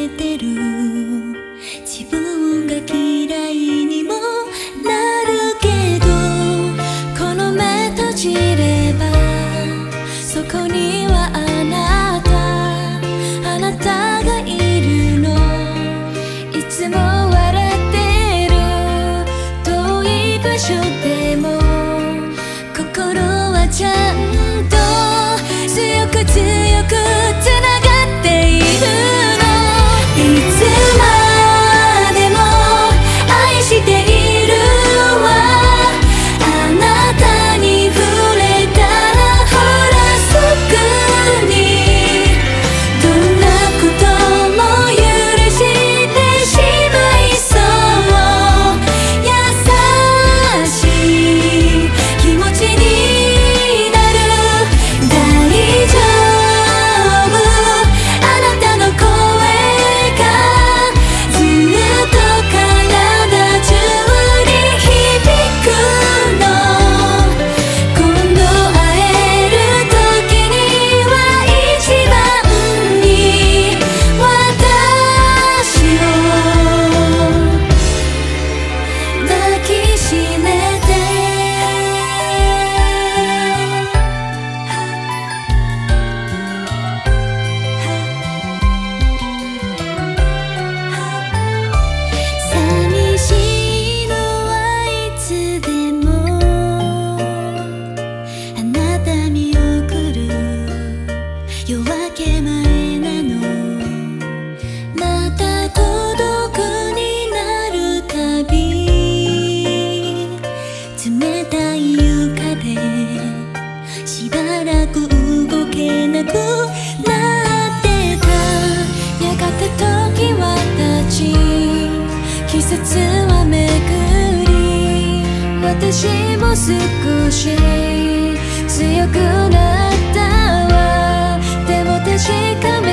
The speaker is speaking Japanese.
てる。自分が嫌いにもなるけど、この目閉じればそこにはあなたがいるの。いつも笑ってる遠い場所でも心はちゃんと強く強くつながっているの。いつまでも愛しているわ。あなたに触れたらほらすぐにどんなことも許してしまいそう。優しい気持ちになる。大丈夫、あなたの声がずっと体中に響くの。今度会える時には一番に私を抱きしめて。寂しいのはいつでもあなた見送る夜明け前なの。また孤独になるたび冷たい床でしばらく動けなくなってた。やがて時は経ち季節はめぐり、私も少し強くなったわ。でも確かめ